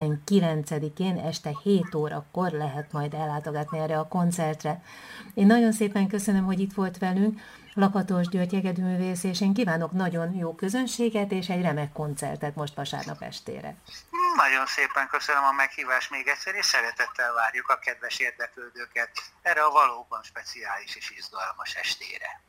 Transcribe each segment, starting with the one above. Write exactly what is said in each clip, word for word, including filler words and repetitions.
tizenkilencedikén este hét órakor lehet majd ellátogatni erre a koncertre. Én nagyon szépen köszönöm, hogy itt volt velünk, Lakatos György hegedűművész, és én kívánok nagyon jó közönséget és egy remek koncertet most vasárnap estére. Nagyon szépen köszönöm a meghívást még egyszer, és szeretettel várjuk a kedves érdeklődőket erre a valóban speciális és izgalmas estére.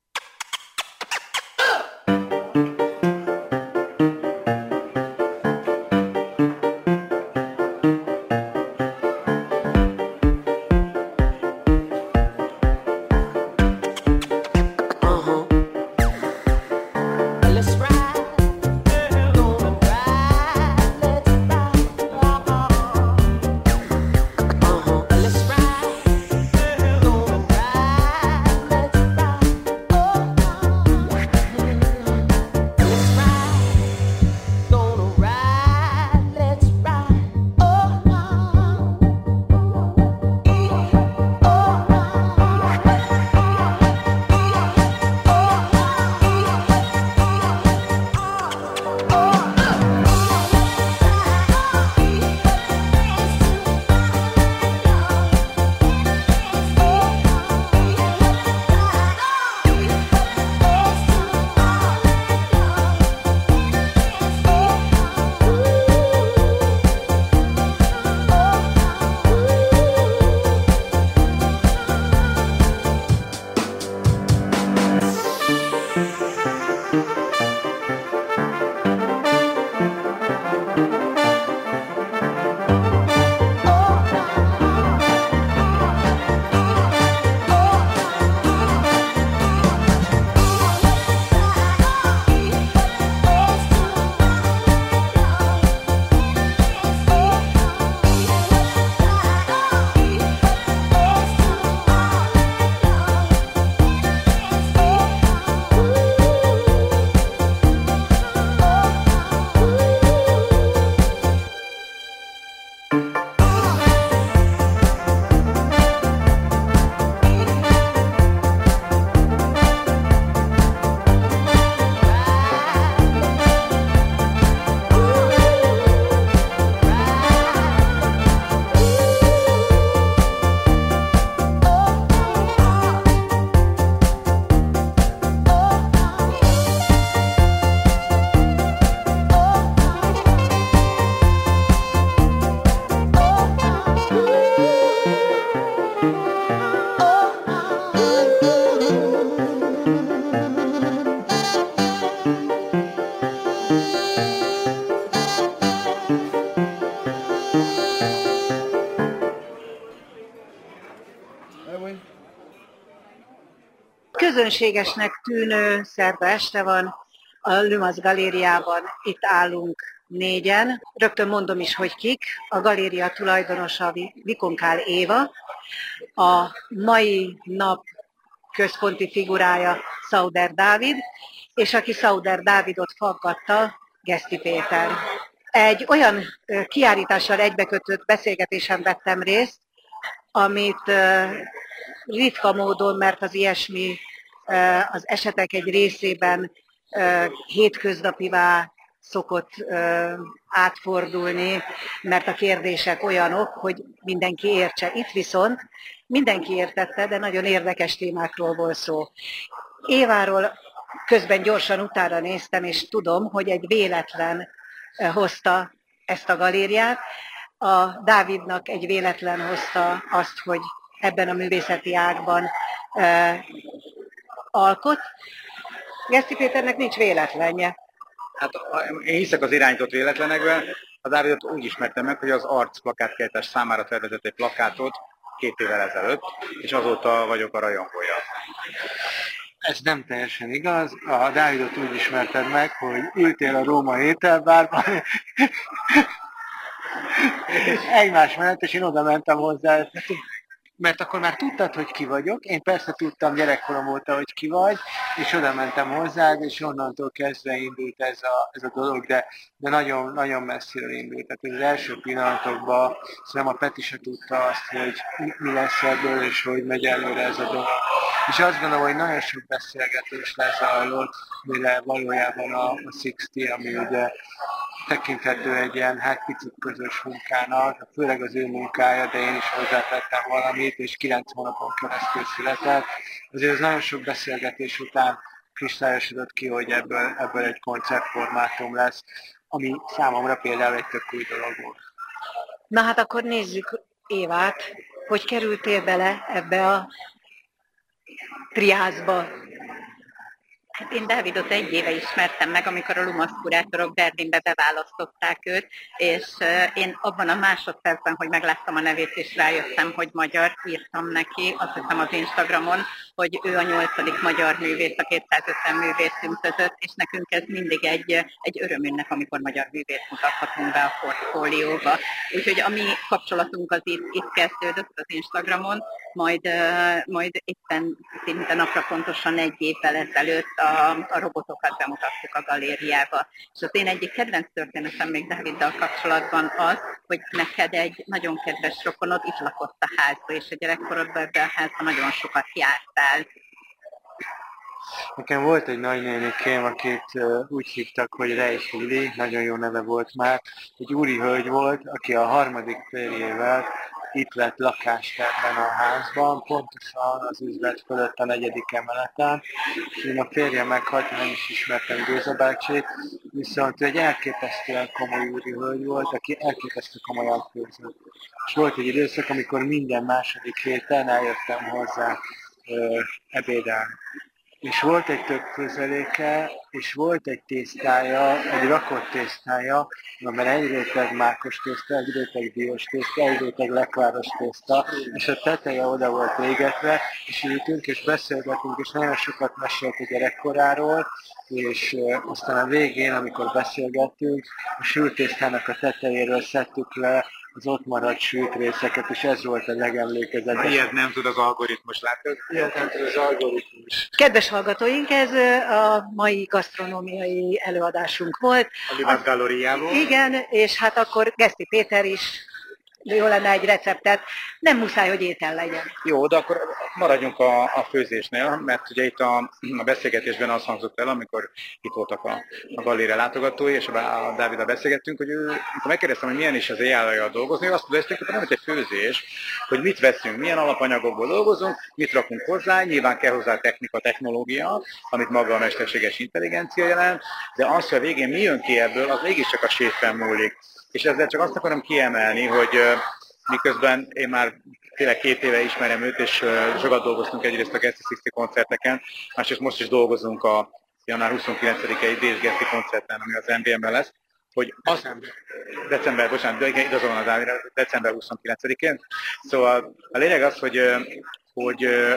Közönségesnek tűnő szerda este van, a Lümasz galériában, itt állunk négyen. Rögtön mondom is, hogy kik. A galéria tulajdonosa Vikonkál Éva, a mai nap központi figurája Szauder Dávid, és aki Szauder Dávidot faggatta, Geszti Péter. Egy olyan kiállítással egybekötött beszélgetésen vettem részt, amit ritka módon, mert az ilyesmi az esetek egy részében hétköznapivá szokott átfordulni, mert a kérdések olyanok, hogy mindenki értse. Itt viszont mindenki értette, de nagyon érdekes témákról volt szó. Éváról közben gyorsan utána néztem, és tudom, hogy egy véletlen hozta ezt a galériát. A Dávidnak egy véletlen hozta azt, hogy ebben a művészeti ágban e, alkot. Geszti Péternek nincs véletlenje. Hát én hiszek az irányított véletlenekben. A Dávidot úgy ismertem meg, hogy az Arc plakátkiállítás számára tervezett egy plakátot két évvel ezelőtt, és azóta vagyok a rajongója. Ez nem teljesen igaz. A Dávidot úgy ismerted meg, hogy ültél a római ételbárban, egymás mellett, és én oda mentem hozzá, mert akkor már tudtad, hogy ki vagyok. Én persze tudtam gyerekkorom óta, hogy ki vagy, és oda mentem hozzád, és onnantól kezdve indult ez a, ez a dolog, de, de nagyon, nagyon messziről indult. Tehát az első pillanatokban szerintem a Peti se tudta azt, hogy mi lesz ebből, és hogy megy előre ez a dolog. És azt gondolom, hogy nagyon sok beszélgetés lezajlott, mire valójában a, a hatvan, ami ugye tekinthető egy ilyen hát picit közös munkának, főleg az ő munkája, de én is hozzátettem valamit, és kilenc hónapon keresztül született. Azért ez nagyon sok beszélgetés után kristályosodott ki, hogy ebből, ebből egy koncertformátum lesz, ami számomra például egy tök új dolog volt. Na hát akkor nézzük Évát, hogy kerültél bele ebbe a triázba. Hát én Dávidot egy éve ismertem meg, amikor a Lumasz kurátorok Berlinbe beválasztották őt, és én abban a másodpercben, hogy megláttam a nevét, és rájöttem, hogy magyar, írtam neki, azt hiszem az Instagramon, hogy ő a nyolcadik magyar művész a kétszázötven művészünk között, és nekünk ez mindig egy, egy örömünknek, amikor magyar művész mutathatunk be a portfólióba. Úgyhogy a mi kapcsolatunk az itt, itt kezdődött az Instagramon, majd, majd éppen szinte napra pontosan egy évvel ezelőtt a, a robotokat bemutattuk a galériába. És az én egyik kedvenc történetem még Dáviddal kapcsolatban az, hogy neked egy nagyon kedves rokonod itt lakott a házba, és a gyerekkorodban ebben a házban nagyon sokat jártál. Nekem volt egy nagynénikém, akit uh, úgy hívtak, hogy Reis Lili, nagyon jó neve volt már. Egy úri hölgy volt, aki a harmadik férjével itt vett lakást ebben a házban, pontosan az üzlet fölött a negyedik emeleten. És én a férje meghalt, nem is ismertem Géza bácsit, viszont ő egy elképesztően komoly úri hölgy volt, aki elképesztő komolyan főzött. És volt egy időszak, amikor minden második héten eljöttem hozzá uh, ebédelni. És volt egy tök közeléke, és volt egy tésztája, egy rakott tésztája, amiben egy réteg mákos tészta, egy réteg diós tészta, egy réteg lekváros tészta, és a teteje oda volt égetve, és ültünk, és beszélgetünk, és nagyon sokat mesélt a gyerekkoráról, és uh, aztán a végén, amikor beszélgettünk, a sültésztának a tetejéről szedtük le az ott maradt sült részeket, és ez volt a legemlékezetesebb. Ilyet nem tud az algoritmus, látod? Ilyet nem tud az algoritmus. Kedves hallgatóink, ez a mai gasztronómiai előadásunk volt. A Lumasz galériából. Igen, és hát akkor Geszti Péter is jó lenne egy receptet, nem muszáj, hogy étel legyen. Jó, de akkor maradjunk a, a főzésnél, mert ugye itt a, a beszélgetésben az hangzott el, amikor itt voltak a, a galéria látogatói, és a, a Dáviddal beszélgettünk, hogy ő, amikor megkérdeztem, hogy milyen is az á i-jal dolgozni, ő azt kérdezték, hogy nem egy főzés, hogy mit veszünk, milyen alapanyagokból dolgozunk, mit rakunk hozzá, nyilván kell hozzá technika, technológia, amit maga a mesterséges intelligencia jelent, de az, hogy a végén mi jön ki ebből, az mégiscsak a séfen múlik. És ezzel csak azt akarom kiemelni, hogy uh, miközben én már tényleg két éve ismerem őt, és uh, sokat dolgoztunk egyrészt a Geszti Sixty koncerteken, másrészt most is dolgozunk a január huszonkilencedikei Dés Geszti koncerten, ami az em bé em-ben lesz, hogy azt, december, bocsánat, de igen, igazolom az Dávidra, december huszonkilencedikén. Szóval a lényeg az, hogy, uh, hogy uh,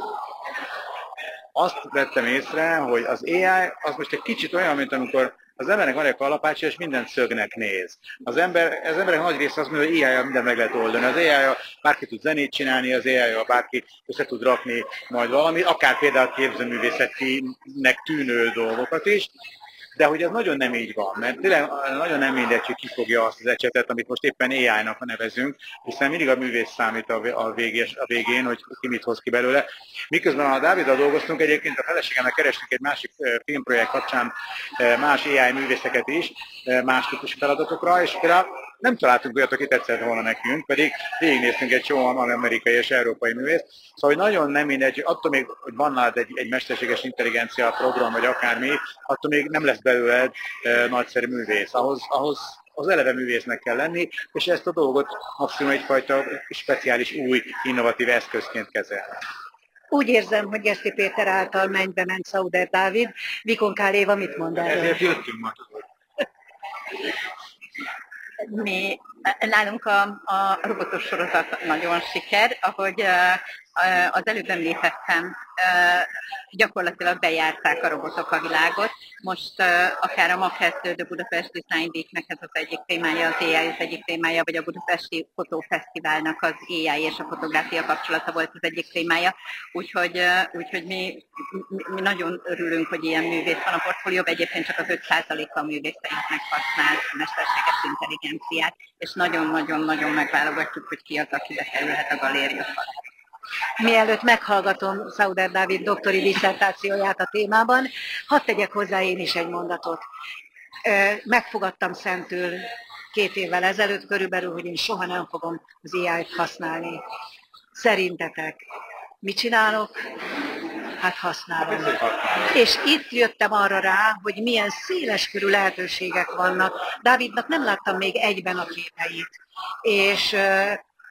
azt vettem észre, hogy az á i az most egy kicsit olyan, mint amikor az embernek van egy kalapácsa, és minden szögnek néz. Az, ember, az emberek nagy része azt mondja, hogy á i-jal minden meg lehet oldani. Az á i-jal bárki tud zenét csinálni, az á i-jal bárki össze tud rakni majd valami, akár például képzőművészetinek tűnő dolgokat is. De hogy ez nagyon nem így van, mert tényleg nagyon nem mindegy, hogy ki fogja azt az ecsetet, amit most éppen á i-nak nevezünk, hiszen mindig a művész számít a végén, a végén, hogy ki mit hoz ki belőle. Miközben a Dáviddal dolgoztunk, egyébként a feleségemnek kerestünk egy másik filmprojekt kapcsán más á i művészeket is, más típusú feladatokra, és például nem találtunk olyat, aki tetszett volna nekünk, pedig végignéztünk egy csomóan amerikai és európai művész. Szóval hogy nagyon nem mindegy, attól még, hogy van nálad egy, egy mesterséges intelligencia program, vagy akármi, attól még nem lesz belőled e, nagyszerű művész. Ahhoz, ahhoz az eleve művésznek kell lenni, és ezt a dolgot maximum egyfajta speciális új, innovatív eszközként kezelni. Úgy érzem, hogy Geszti Péter által mennybe ment Sauder Dávid. Vikonkál Éva mit mond erről? Ezért jöttünk ma, tudod. Mi, nálunk a, a robotos sorozat nagyon siker, ahogy az előbb említettem, gyakorlatilag bejárták a robotok a világot. Most akár a ma kezdődő Budapest Design Weeknek ez az egyik témája, az á i az egyik témája, vagy a Budapesti Fotófesztiválnak az á i és a fotográfia kapcsolata volt az egyik témája. Úgyhogy, úgyhogy mi, mi nagyon örülünk, hogy ilyen művész van a portfólióban, egyébként csak az öt százaléka a művészeinknek használ a mesterséges intelligenciát, és nagyon-nagyon-nagyon megválogatjuk, hogy ki az, aki bekerülhet a galéria. Mielőtt meghallgatom Sauder Dávid doktori disszertációját a témában, hadd tegyek hozzá én is egy mondatot. megfogadtam szentül két évvel ezelőtt körülbelül, hogy én soha nem fogom az á í-t használni. Szerintetek mit csinálok? Hát használom. És itt jöttem arra rá, hogy milyen széleskörű lehetőségek vannak. Dávidnak nem láttam még egyben a képeit. És uh,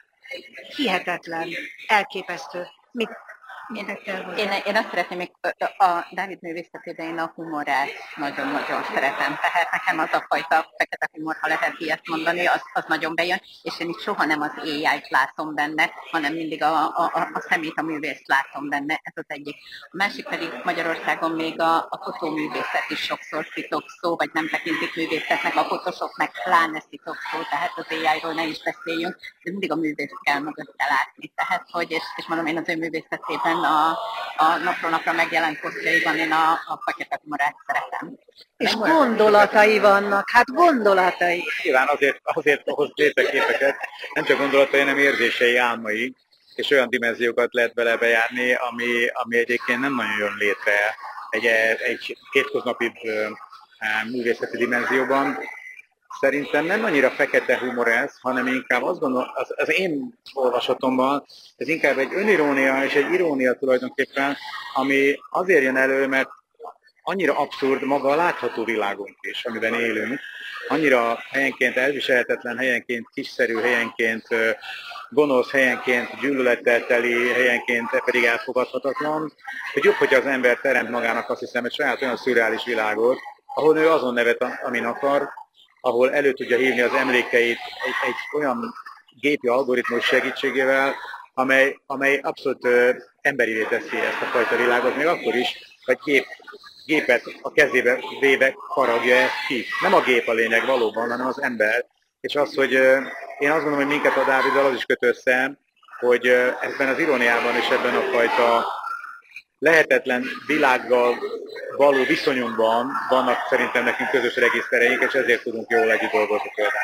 hihetetlen, elképesztő. Mit, Én, én, én azt szeretném, még a Dávid művészetében én a humorát nagyon-nagyon szeretem. Tehát nekem az a fajta fekete humor, ha lehet ilyet mondani, az, az nagyon bejön, és én itt soha nem az á í-t látom benne, hanem mindig a, a, a szemét, a művészt látom benne, ez az egyik. A másik pedig Magyarországon még a, a fotóművészet is sokszor titokszó, vagy nem tekintik művészetnek, a fotósok meg pláne titokszó, tehát az á í-ról ne is beszéljünk, de mindig a művészt kell mögötte látni. Tehát, hogy, és, és mondom, én az ő művészetében A, a napról napra megjelent posztjaiban én a, a fekete humorát szeretem. És gondolatai vannak, hát gondolatai. Nyilván azért, azért hoz léteképeket, nem csak gondolatai, hanem érzései, álmai, és olyan dimenziókat lehet vele bejárni, ami, ami egyébként nem nagyon jön létre egy, egy kétköznapi művészeti dimenzióban. Szerintem nem annyira fekete humor ez, hanem inkább azt gondolom, az, az én olvasatomban, ez inkább egy önirónia és egy irónia tulajdonképpen, ami azért jön elő, mert annyira abszurd maga a látható világunk is, amiben élünk, annyira helyenként elviselhetetlen, helyenként kiszerű, helyenként gonosz, helyenként gyűlölettel teli, helyenként pedig elfogadhatatlan, hogy jobb, hogy az ember teremt magának, azt hiszem, egy saját olyan szürreális világot, ahol ő azon nevet, amin akar, ahol elő tudja hívni az emlékeit egy, egy olyan gépi algoritmus segítségével, amely, amely abszolút ö, emberivé teszi ezt a fajta világot, még akkor is, hogy gép, gépet a kezébe véve faragja ezt ki. Nem a gép a lényeg valóban, hanem az ember. És az, hogy ö, én azt gondolom, hogy minket a Dáviddal az is köt össze, hogy ö, ebben az iróniában és ebben a fajta lehetetlen világgal való viszonyunkban vannak szerintem nekünk közös regisztereink, és ezért tudunk jól együtt dolgozni például.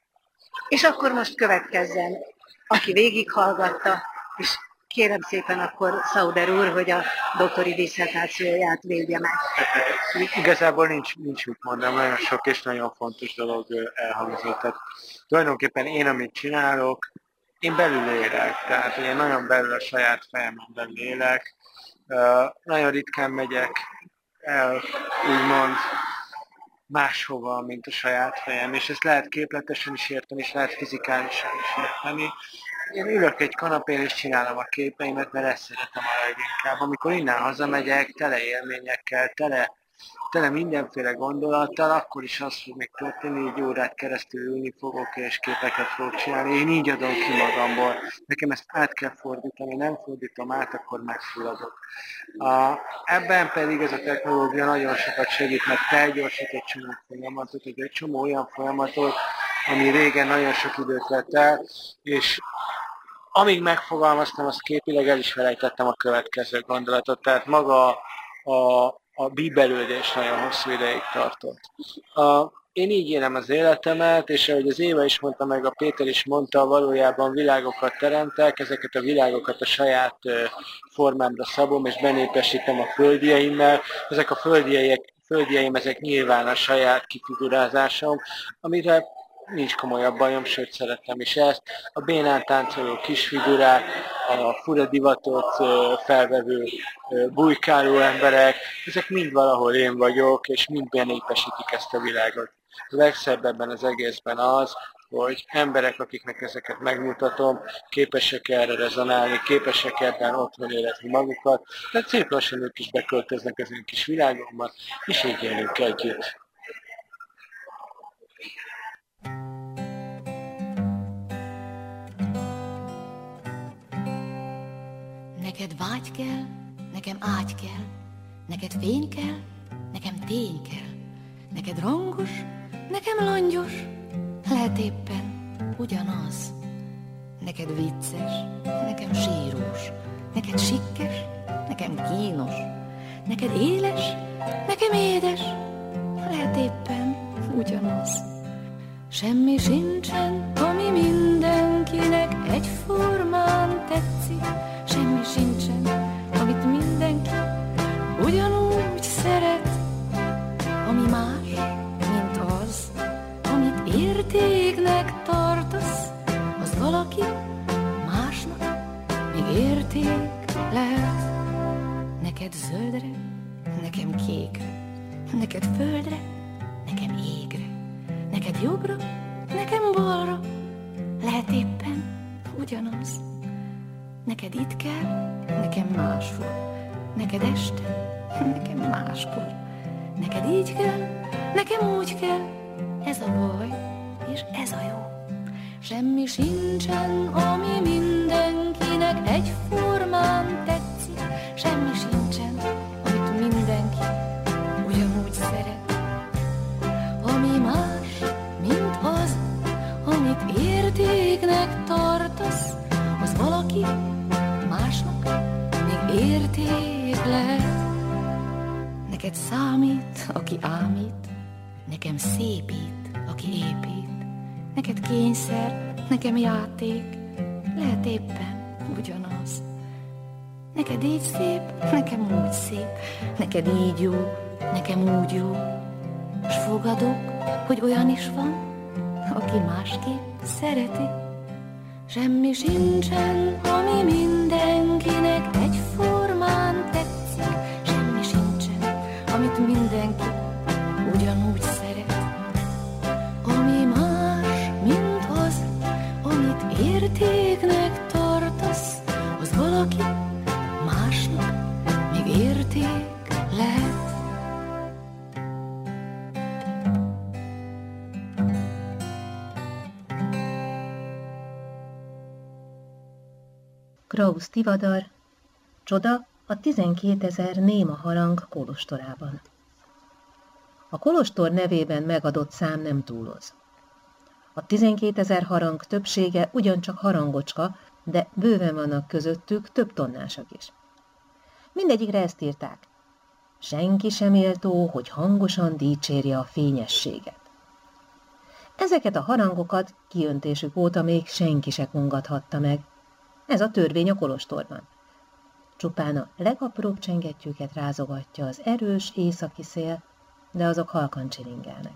És akkor most következzen, aki végighallgatta, és kérem szépen akkor Sauder úr, hogy a doktori disszertációját védje meg. Igazából nincs, nincs mit mondanom, nagyon sok és nagyon fontos dolog elhangzott. Tehát tulajdonképpen én, amit csinálok, én belül élek, tehát én nagyon belül a saját fejemen belül élek, Uh, nagyon ritkán megyek el, úgymond, máshova, mint a saját fejem, és ezt lehet képletesen is érteni, és lehet fizikálisan is érteni. Én ülök egy kanapén, és csinálom a képeimet, mert ezt szeretem a leginkább. Amikor innen hazamegyek, tele élményekkel, tele, tele mindenféle gondolattal, akkor is az fog még történni, egy órát keresztül ülni fogok, és képeket fogok csinálni. Én így adom ki magamból. Nekem ezt át kell fordítani, nem fordítom át, akkor megfulladok. A, ebben pedig ez a technológia nagyon sokat segít, mert felgyorsít egy csomó folyamatot, egy csomó olyan folyamatot, ami régen nagyon sok időt vett el, és amíg megfogalmaztam, azt képileg el is felejtettem a következő gondolatot, tehát maga a, a bíbelődés nagyon hosszú ideig tartott. A, én így élem az életemet, és ahogy az Éva is mondta, meg a Péter is mondta, valójában világokat teremtek, ezeket a világokat a saját formámra szabom, és benépesítem a földjeimmel. Ezek a földjeiek, földjeim, ezek nyilván a saját kifigurázásom, amire nincs komolyabb bajom, sőt szeretem is ezt. A bénán táncoló kisfigurák, a fura divatot felvevő bujkáló emberek, ezek mind valahol én vagyok, és mind benépesítik ezt a világot. A legszebb ebben az egészben az, hogy emberek, akiknek ezeket megmutatom, képesek erre rezonálni, képesek ebben otthon érezni magukat, tehát szép lassan ők is beköltöznek az én kis világomban, és így élünk együtt. Neked vágy kell, nekem ágy kell, neked fény kell, nekem tény kell, neked rangos, nekem langyos, lehet éppen ugyanaz. Neked vicces, nekem sírós, neked sikkes, nekem kínos, neked éles, nekem édes, lehet éppen ugyanaz. Semmi sincsen, ami mindenkinek egyformán tetszik, semmi sincsen, amit mindenki ugyanúgy szeret, ami más, mint valaki másnak még érték lehet. Neked zöldre, nekem kékre, neked földre, nekem égre, neked jobbra, nekem balra, lehet éppen ugyanaz. Neked itt kell, nekem máshol, neked este, nekem máskor, neked így kell, nekem úgy kell, ez a baj, és ez a jó. Semmi sincsen, ami mindenkinek egyformán tetszik, semmi sincsen, amit mindenki ugyanúgy szeret. Ami más, mint az, amit értéknek tartasz, az valaki másnak még érték lehet. Neked számít, aki ámít, nekem szépít, aki épít. Neked kényszer, nekem játék, lehet éppen ugyanaz. Neked így szép, nekem úgy szép, neked így jó, nekem úgy jó. S fogadok, hogy olyan is van, aki másképp szereti. Semmi sincsen, ami mindenkinek egyformán tetszik. Semmi sincsen, amit mindenki ugyanúgy szeret. Ami más, mint az, amit értéknek tartasz, az valaki másnak még érték lehet. Krausz Tivadar, Csoda a tizenkétezer néma harang kolostorában. A kolostor nevében megadott szám nem túloz. A tizenkétezer harang többsége ugyancsak harangocska, de bőven vannak közöttük több tonnásak is. Mindegyikre ezt írták. Senki sem méltó, hogy hangosan dicsérje a fényességet. Ezeket a harangokat kiöntésük óta még senki se kongathatta meg. Ez a törvény a kolostorban. Csupán a legapróbb csengettyűket rázogatja az erős északi szél, de azok halkan csilingelnek.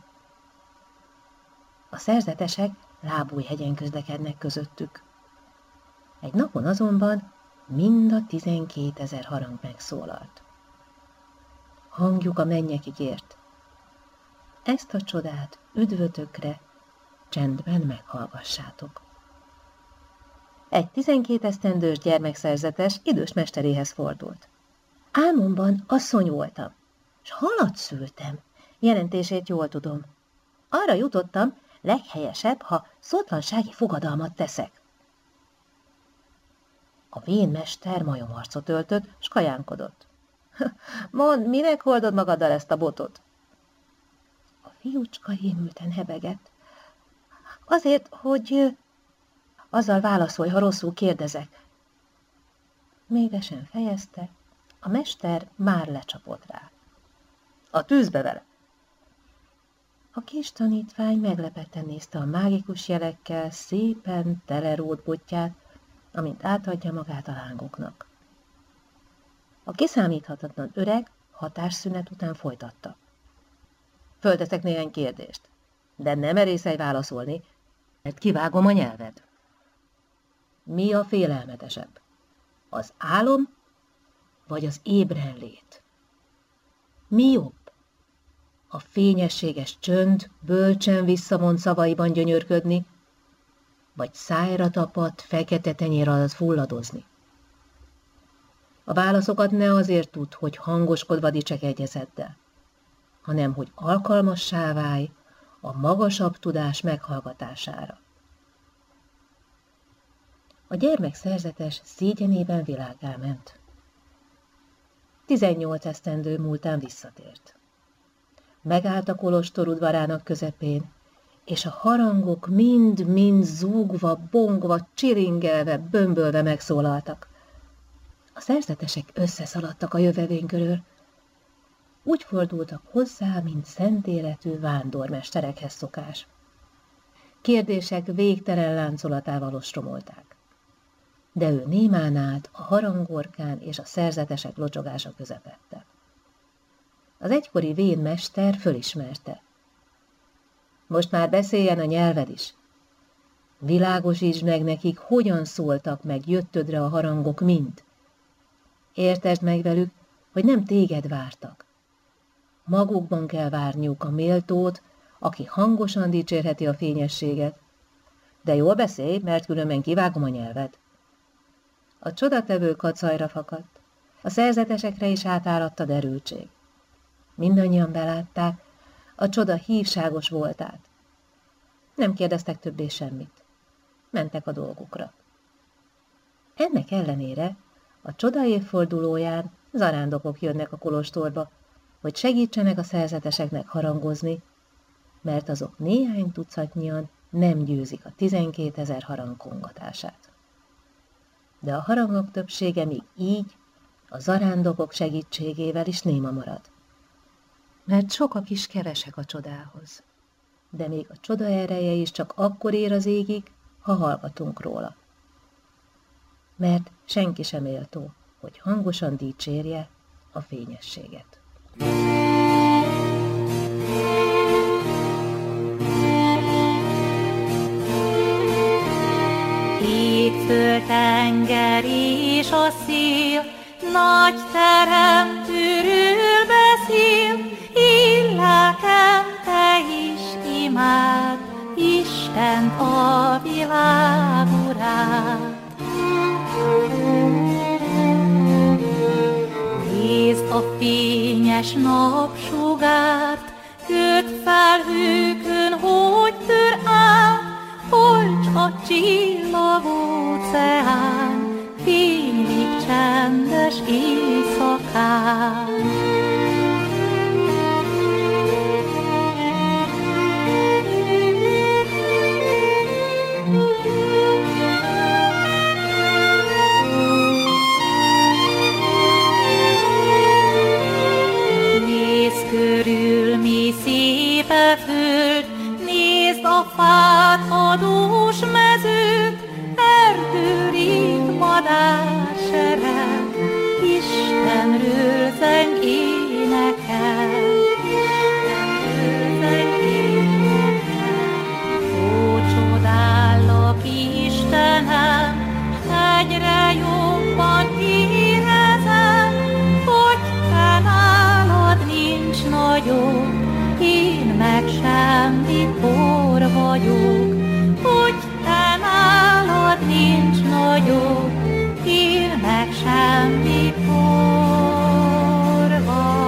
A szerzetesek lábújhegyen közlekednek közöttük. Egy napon azonban mind a tizenkétezer harang megszólalt. Hangjuk a mennyekig ért. Ezt a csodát üdvötökre csendben meghallgassátok. Egy tizenkét esztendős gyermekszerzetes idős mesteréhez fordult. Álmomban asszony voltam, s halat szültem. Jelentését jól tudom. Arra jutottam, leghelyesebb, ha szótlansági fogadalmat teszek. A vén mester majomarcot öltött, s kajánkodott. Mondd, minek hordod magaddal ezt a botot? A fiúcska rémülten hebegett. Azért, hogy... Azzal válaszolj, ha rosszul kérdezek. Még be sem fejezte, a mester már lecsapott rá. A tűzbe vele! A kis tanítvány meglepetten nézte a mágikus jelekkel szépen telerót botját, amint átadja magát a lángoknak. A kiszámíthatatlan öreg hatásszünet után folytatta. Földeszek néhány kérdést, de nem merészelj válaszolni, mert kivágom a nyelved. Mi a félelmetesebb? Az álom, vagy az ébrenlét? Mi jobb? A fényességes csönd bölcsen visszamond szavaiban gyönyörködni, vagy szájra tapadt, fekete tenyér alatt fulladozni? A válaszokat ne azért tudd, hogy hangoskodva dicsekedj ezeddel, hanem hogy alkalmassá válj a magasabb tudás meghallgatására. A gyermekszerzetes szégyenében világgá ment. Tizennyolc esztendő múltán visszatért. Megállt a kolostor udvarának közepén, és a harangok mind-mind zúgva, bongva, csiringelve, bömbölve megszólaltak. A szerzetesek összeszaladtak a jövevény körül. Úgy fordultak hozzá, mint szentéletű vándormesterekhez szokás. Kérdések végtelen láncolatával ostromolták. De ő némán állt a harangorkán és a szerzetesek locsogása közepette. Az egykori vén mester fölismerte. Most már beszéljen a nyelved is. Világosítsd meg nekik, hogyan szóltak meg jöttödre a harangok mind. Értesd meg velük, hogy nem téged vártak. Magukban kell várniuk a méltót, aki hangosan dicsérheti a fényességet. De jól beszélj, mert különben kivágom a nyelved. A csodatevő kacajra fakadt, a szerzetesekre is átáradt a derültség. Mindannyian belátták, a csoda hívságos voltát. Nem kérdeztek többé semmit. Mentek a dolgukra. Ennek ellenére a csoda évfordulóján zarándokok jönnek a kolostorba, hogy segítsenek a szerzeteseknek harangozni, mert azok néhány tucatnyian nem győzik a tizenkétezer harang kongatását. De a harangok többsége még így, a zarándokok segítségével is néma marad. Mert sokak is kevesek a csodához. De még a csoda ereje is csak akkor ér az égig, ha hallgatunk róla. Mert senki sem méltó, hogy hangosan dicsérje a fényességet. Ég, föld, tenger és a szél, nagy teremtőről beszél, én lelkem, te is imád, Istent, a világ urát. Nézd a fényes napsugárt, köd felhőkön, hogy tör át, olcs a csillagóceán, fénylik csendes éjszakán. Nézd körül, mi szép a föld, nézd a fát, a dús mezőt, erdőrít madársereg, Istenről zeng énekel. Istenről zeng énekel. Ó, csodállak, Istenem, egyre jobban érezem, hogy te nálad nincs nagyobb, én meg semmikor vagyok, hogy te nálad nincs nagyobb, én meg semmikor vagyok.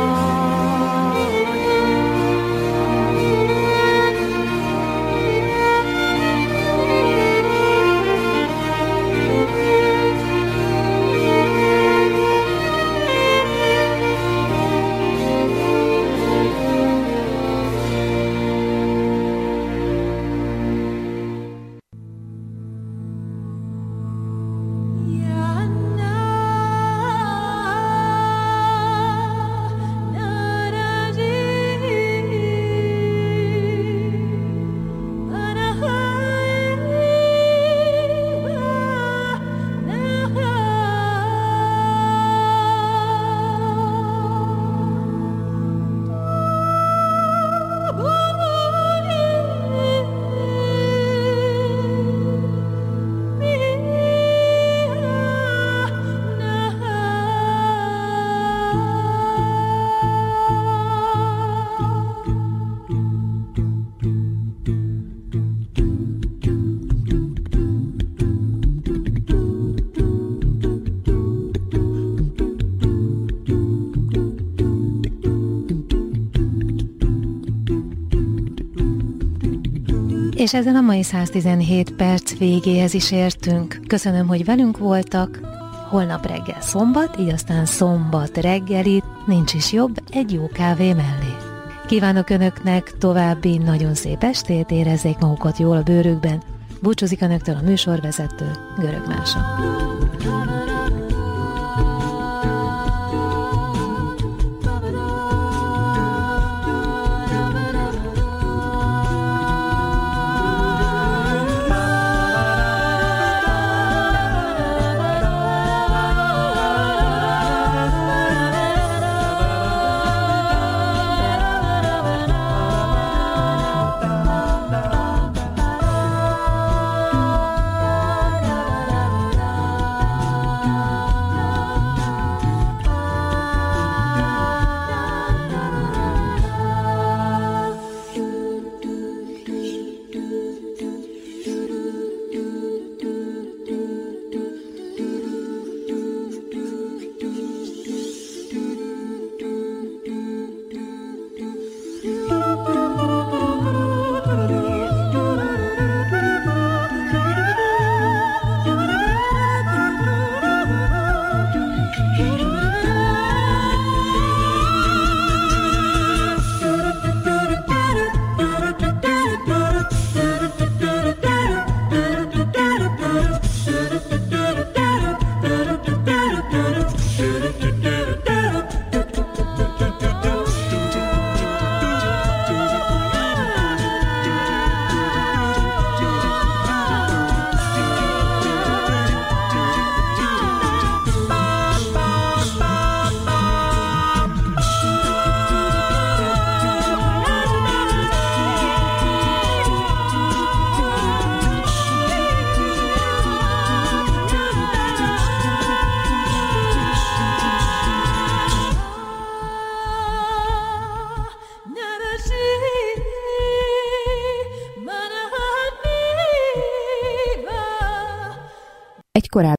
És ezen a mai száztizenhét perc végéhez is értünk. Köszönöm, hogy velünk voltak. Holnap reggel szombat, így aztán szombat reggelit, nincs is jobb egy jó kávé mellé. Kívánok Önöknek további nagyon szép estét, érezzék magukat jól a bőrükben. Búcsúzik Önöktől a műsorvezető, Görög Mása. Egy korábbi